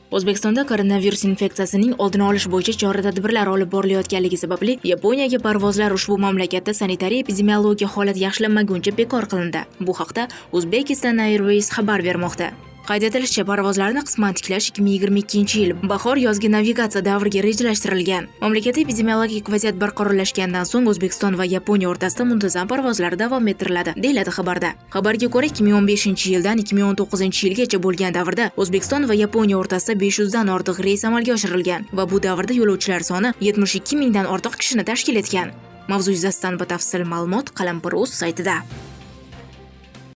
O'zbekistonda koronavirus infeksiyasining oldini olish bo'yicha chora-tadbirlar olib borilayotganligi sababli Yaponiyaga parvozlar ushbu mamlakatda sanitariya-epidemiologiya holati yaxshilanmaguncha bekor qilindi. Bu haqda Uzbekistan Airways xabar bermoqda. Qayd etilishicha, parvozlarni qisman tiklash 2022-yil bahor-yozgi navigatsiya davriga rejalashtirilgan. Mamlakatda epidemiologik vaziyat barqarorlashgandan so'ng O'zbekiston va Yaponiya o'rtasida muntazam parvozlar davom ettiriladi, deyiladi xabarda. Xabarga ko'ra, 2015-yildan 2019-yilgacha bo'lgan davrda O'zbekiston va Yaponiya o'rtasida 500 dan ortiq reys amalga oshirilgan va bu davrda yo'lovchilar soni 72 mingdan ortiq kishini tashkil etgan. Mavzu yuzasidan batafsil ma'lumot Qalampir.uz saytida.